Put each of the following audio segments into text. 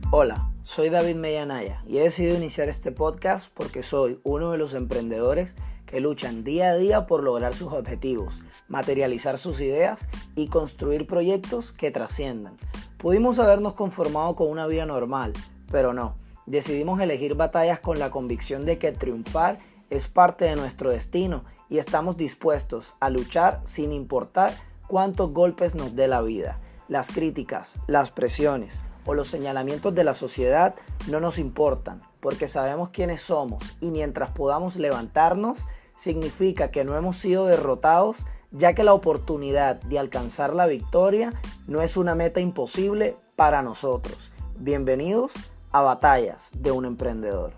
Hola, soy David Mellanaya y he decidido iniciar este podcast porque soy uno de los emprendedores que luchan día a día por lograr sus objetivos, materializar sus ideas y construir proyectos que trasciendan. Pudimos habernos conformado con una vida normal, pero no. Decidimos elegir batallas con la convicción de que triunfar es parte de nuestro destino y estamos dispuestos a luchar sin importar cuántos golpes nos dé la vida. Las críticas, las presiones o los señalamientos de la sociedad no nos importan porque sabemos quiénes somos y mientras podamos levantarnos significa que no hemos sido derrotados, ya que la oportunidad de alcanzar la victoria no es una meta imposible para nosotros. Bienvenidos a Batallas de un Emprendedor.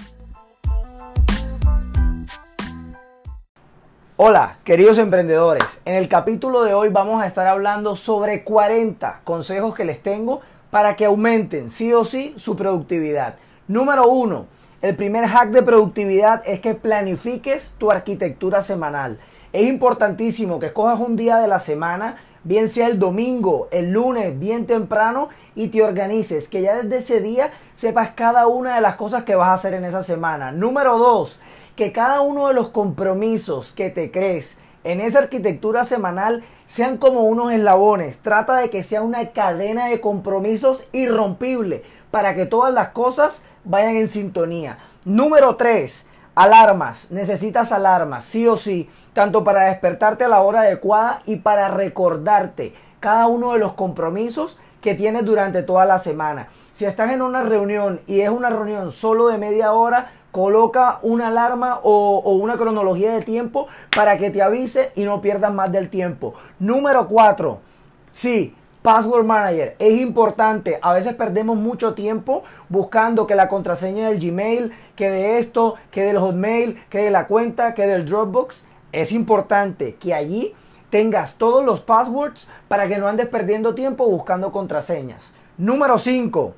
Hola, queridos emprendedores. En el capítulo de hoy vamos a estar hablando sobre 40 consejos que les tengo para que aumenten sí o sí su productividad. Número 1. El primer hack de productividad es que planifiques tu arquitectura semanal. Es importantísimo que escojas un día de la semana, bien sea el domingo, el lunes, bien temprano, y te organices, que ya desde ese día sepas cada una de las cosas que vas a hacer en esa semana. Número 2, que cada uno de los compromisos que te crees en esa arquitectura semanal sean como unos eslabones. Trata de que sea una cadena de compromisos irrompible para que todas las cosas vayan en sintonía. Número 3. Alarmas. Necesitas alarmas, sí o sí, tanto para despertarte a la hora adecuada y para recordarte cada uno de los compromisos que tienes durante toda la semana. Si estás en una reunión y es una reunión solo de media hora, coloca una alarma o una cronología de tiempo para que te avise y no pierdas más del tiempo. Número 4. Sí, Password Manager. Es importante. A veces perdemos mucho tiempo buscando que la contraseña del Gmail, que de esto, que del Hotmail, que de la cuenta, que del Dropbox. Es importante que allí tengas todos los passwords para que no andes perdiendo tiempo buscando contraseñas. Número 5.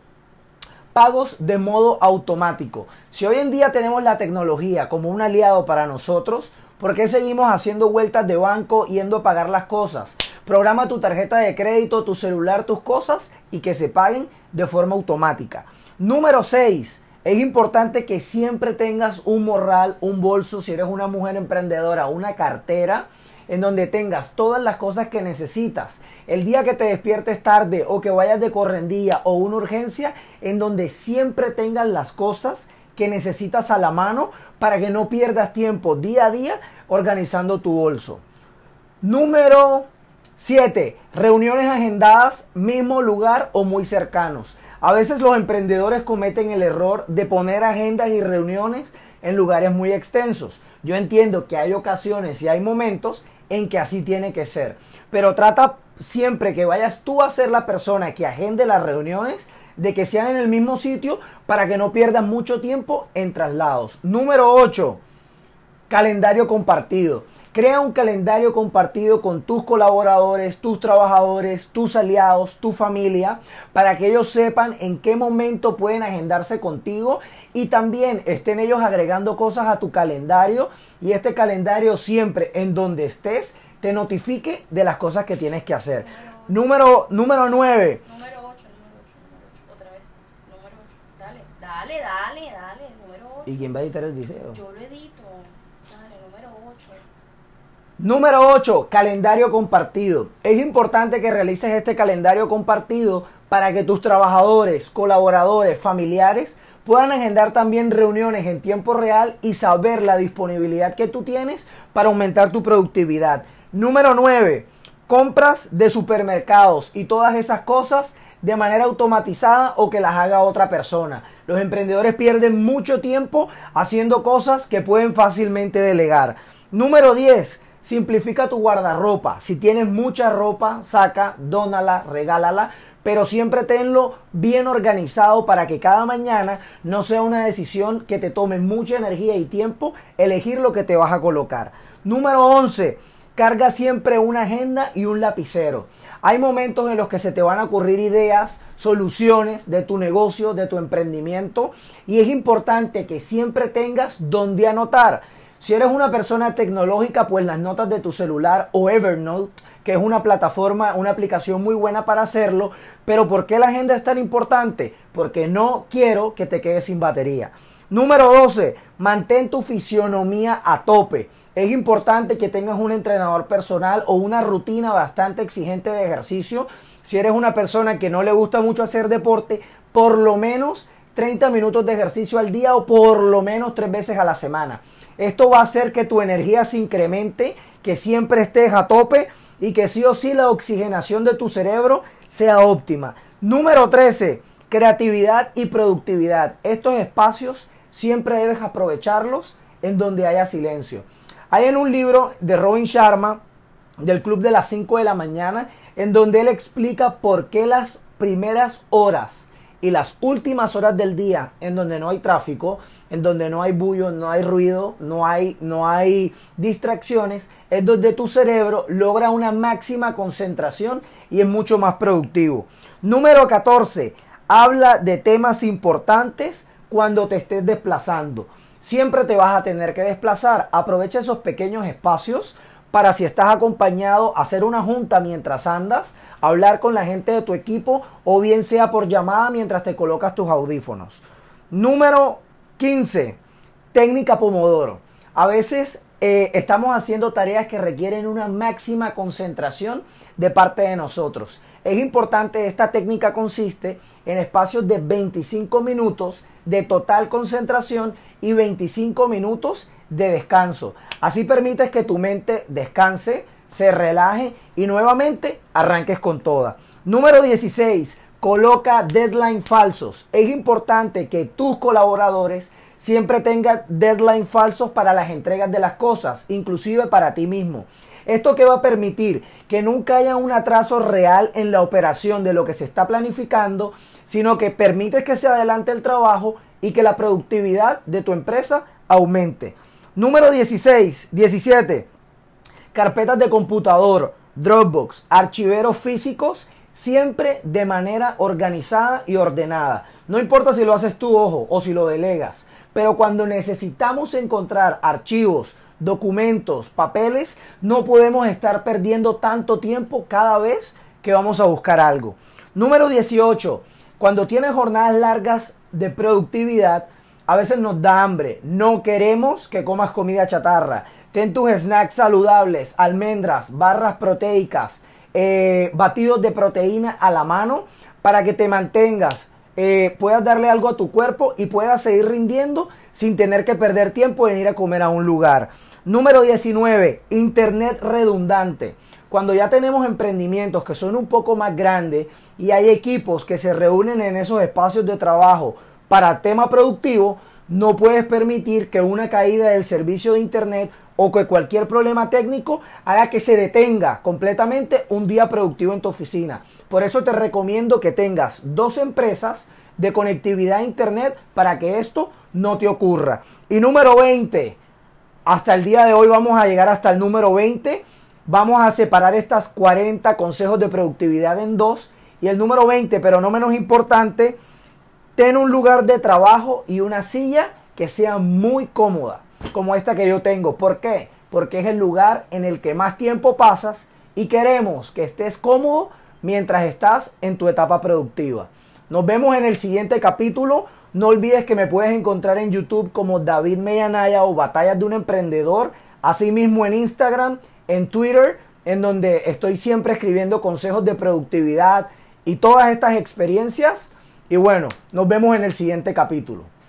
Pagos de modo automático. Si hoy en día tenemos la tecnología como un aliado para nosotros, ¿por qué seguimos haciendo vueltas de banco yendo a pagar las cosas? Programa tu tarjeta de crédito, tu celular, tus cosas y que se paguen de forma automática. Número 6. Es importante que siempre tengas un morral, un bolso, si eres una mujer emprendedora, una cartera en donde tengas todas las cosas que necesitas. El día que te despiertes tarde o que vayas de correndilla o una urgencia, en donde siempre tengas las cosas que necesitas a la mano para que no pierdas tiempo día a día organizando tu bolso. Número 7. Reuniones agendadas, mismo lugar o muy cercanos. A veces los emprendedores cometen el error de poner agendas y reuniones en lugares muy extensos. Yo entiendo que hay ocasiones y hay momentos en que así tiene que ser, pero trata siempre que vayas tú a ser la persona que agende las reuniones, de que sean en el mismo sitio para que no pierdas mucho tiempo en traslados. Número 8. Calendario compartido. Crea un calendario compartido con tus colaboradores, tus trabajadores, tus aliados, tu familia, para que ellos sepan en qué momento pueden agendarse contigo y también estén ellos agregando cosas a tu calendario y este calendario siempre en donde estés te notifique de las cosas que tienes que hacer. Número 9. Número 8, otra vez. Número 8. Dale, número 8. ¿Y quién va a editar el video? Yo lo edito. Dale, número 8. Número 8, calendario compartido. Es importante que realices este calendario compartido para que tus trabajadores, colaboradores, familiares puedan agendar también reuniones en tiempo real y saber la disponibilidad que tú tienes para aumentar tu productividad. Número 9, compras de supermercados y todas esas cosas de manera automatizada o que las haga otra persona. Los emprendedores pierden mucho tiempo haciendo cosas que pueden fácilmente delegar. Número 10. Simplifica tu guardarropa. Si tienes mucha ropa, saca, dónala, regálala, pero siempre tenlo bien organizado para que cada mañana no sea una decisión que te tome mucha energía y tiempo elegir lo que te vas a colocar. Número 11. Carga siempre una agenda y un lapicero. Hay momentos en los que se te van a ocurrir ideas, soluciones de tu negocio, de tu emprendimiento, y es importante que siempre tengas donde anotar. Si eres una persona tecnológica, pues las notas de tu celular o Evernote que es una plataforma, una aplicación muy buena para hacerlo. Pero ¿por qué la agenda es tan importante? Porque no quiero que te quedes sin batería. Número 12, mantén tu fisionomía a tope. Es importante que tengas un entrenador personal o una rutina bastante exigente de ejercicio. Si eres una persona que no le gusta mucho hacer deporte, por lo menos 30 minutos de ejercicio al día o por lo menos 3 veces a la semana. Esto va a hacer que tu energía se incremente, que siempre estés a tope y que sí o sí la oxigenación de tu cerebro sea óptima. Número 13, creatividad y productividad. Estos espacios siempre debes aprovecharlos en donde haya silencio. Hay en un libro de Robin Sharma, del Club de las 5 de la mañana, en donde él explica por qué las primeras horas y las últimas horas del día, en donde no hay tráfico, en donde no hay bullo, no hay ruido, no hay distracciones, es donde tu cerebro logra una máxima concentración y es mucho más productivo. Número 14, habla de temas importantes cuando te estés desplazando. Siempre te vas a tener que desplazar. Aprovecha esos pequeños espacios para, si estás acompañado, hacer una junta mientras andas, hablar con la gente de tu equipo o bien sea por llamada mientras te colocas tus audífonos. Número 15, técnica Pomodoro. A veces estamos haciendo tareas que requieren una máxima concentración de parte de nosotros. Es importante, esta técnica consiste en espacios de 25 minutos de total concentración y 25 minutos de descanso. Así permites que tu mente descanse, se relaje y nuevamente arranques con toda. Número 16, coloca deadline falsos. Es importante que tus colaboradores siempre tengan deadline falsos para las entregas de las cosas, inclusive para ti mismo. ¿Esto qué va a permitir? Que nunca haya un atraso real en la operación de lo que se está planificando, sino que permites que se adelante el trabajo y que la productividad de tu empresa aumente. Número 17, carpetas de computador, Dropbox, archiveros físicos, siempre de manera organizada y ordenada. No importa si lo haces tú, ojo, o si lo delegas, pero cuando necesitamos encontrar archivos, documentos, papeles, no podemos estar perdiendo tanto tiempo cada vez que vamos a buscar algo. Número 18, cuando tienes jornadas largas de productividad, a veces nos da hambre. No queremos que comas comida chatarra. Ten tus snacks saludables, almendras, barras proteicas, batidos de proteína a la mano para que te mantengas, puedas darle algo a tu cuerpo y puedas seguir rindiendo sin tener que perder tiempo en ir a comer a un lugar. Número 19, internet redundante. Cuando ya tenemos emprendimientos que son un poco más grandes y hay equipos que se reúnen en esos espacios de trabajo para tema productivo, no puedes permitir que una caída del servicio de internet o que cualquier problema técnico haga que se detenga completamente un día productivo en tu oficina. Por eso te recomiendo que tengas 2 empresas de conectividad a internet para que esto no te ocurra. Y número 20, hasta el día de hoy vamos a llegar hasta el número 20. Vamos a separar estas 40 consejos de productividad en 2. Y el número 20, pero no menos importante, ten un lugar de trabajo y una silla que sea muy cómoda, como esta que yo tengo. ¿Por qué? Porque es el lugar en el que más tiempo pasas y queremos que estés cómodo mientras estás en tu etapa productiva. Nos vemos en el siguiente capítulo. No olvides que me puedes encontrar en YouTube como David Mellanaya o Batallas de un Emprendedor. Asimismo en Instagram, en Twitter, en donde estoy siempre escribiendo consejos de productividad y todas estas experiencias. Y bueno, nos vemos en el siguiente capítulo.